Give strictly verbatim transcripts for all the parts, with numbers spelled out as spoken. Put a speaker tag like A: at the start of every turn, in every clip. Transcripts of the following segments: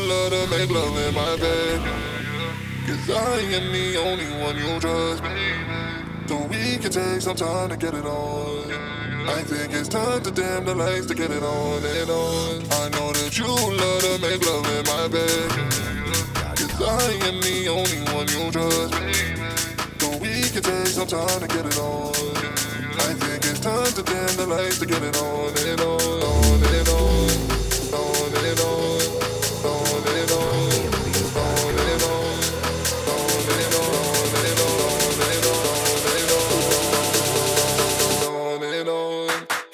A: love to make love in my bed. Cause I am the only one you trust. So we can take some time to get it on. I think it's time to dim the lights to get it on and on. I know that you love to make love in my bed. Cause I am the only one you trust. So we can take some time to get it on. I think it's time to dim the lights to get it on and on, on and on, on and on, on and on, on and on, on and on, on and on, on and on.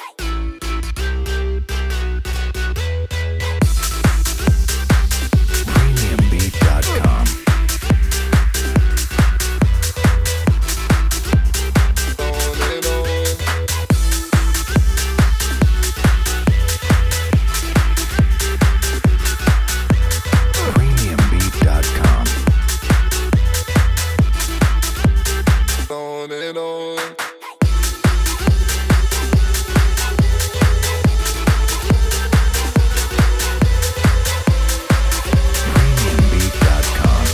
B: premium beat dot com. premium beat dot com.
A: On and on.
B: premium beat dot com.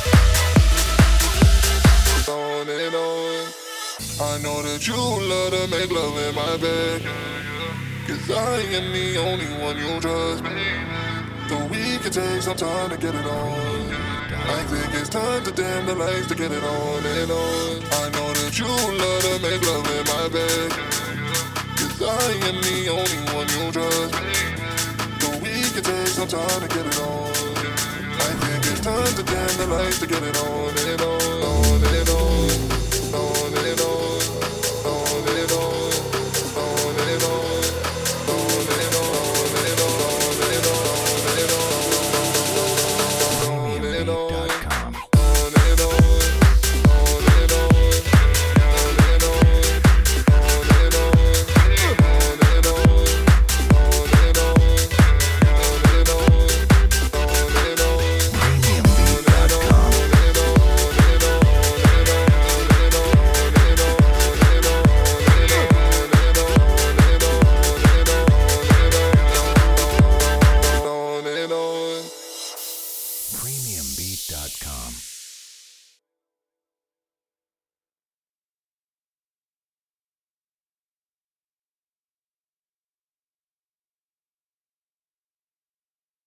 A: On and on. I know that you love to make love in my bed. Cause I am the only one you trust. So we can take some time to get it on. I think it's time to dim the lights to get it on and on. I know that you love to make love in my bed. Cause I am the only one you trust. So we can take some time to get it on. I think it's time to dim the lights to get it on and on.